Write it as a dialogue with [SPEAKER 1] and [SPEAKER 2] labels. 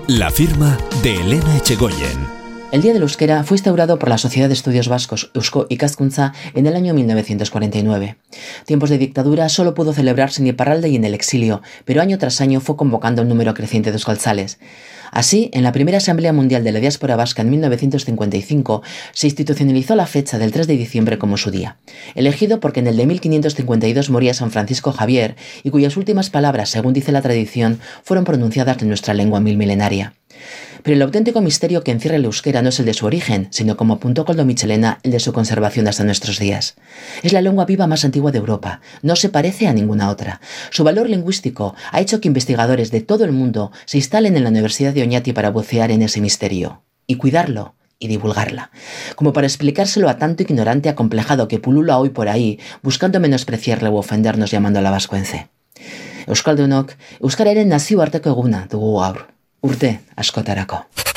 [SPEAKER 1] La firma de Elena Echegoyen.
[SPEAKER 2] El Día del Euskera fue instaurado por la Sociedad de Estudios Vascos Eusko Ikaskuntza en el año 1949. Tiempos de dictadura solo pudo celebrarse en Iparralde y en el exilio, pero año tras año fue convocando un número creciente de euskaltzales. Así, en la primera Asamblea Mundial de la Diáspora Vasca en 1955, se institucionalizó la fecha del 3 de diciembre como su día, elegido porque en el de 1552 moría San Francisco Javier y cuyas últimas palabras, según dice la tradición, fueron pronunciadas en nuestra lengua milmilenaria. Pero el auténtico misterio que encierra el euskera no es el de su origen, sino, como apuntó Koldo Michelena, el de su conservación hasta nuestros días. Es la lengua viva más antigua de Europa, no se parece a ninguna otra. Su valor lingüístico ha hecho que investigadores de todo el mundo se instalen en la Universidad de Oñati para bucear en ese misterio, y cuidarlo, y divulgarla, como para explicárselo a tanto ignorante acomplejado que pulula hoy por ahí, buscando menospreciarle u ofendernos llamándola vascuence. Euskaldunok, euskararen nazioarteko eguna dugu gaur. Urte askotarako.